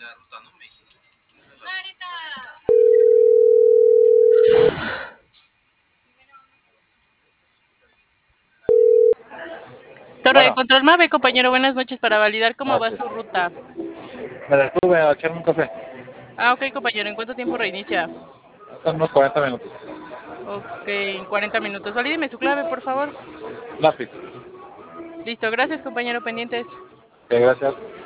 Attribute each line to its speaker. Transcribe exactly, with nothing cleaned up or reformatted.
Speaker 1: Torre de
Speaker 2: Bueno,
Speaker 1: control Mave, compañero, buenas noches para validar cómo va
Speaker 2: gracias.
Speaker 1: su ruta.
Speaker 2: Me detuve a echarme un café.
Speaker 1: Ah, ok, compañero, ¿en cuánto tiempo reinicia?
Speaker 2: Son unos cuarenta minutos.
Speaker 1: Ok, en cuarenta minutos. Valídeme su clave, por favor.
Speaker 2: Lápiz.
Speaker 1: Listo, gracias, compañero, pendientes.
Speaker 2: Ok, gracias.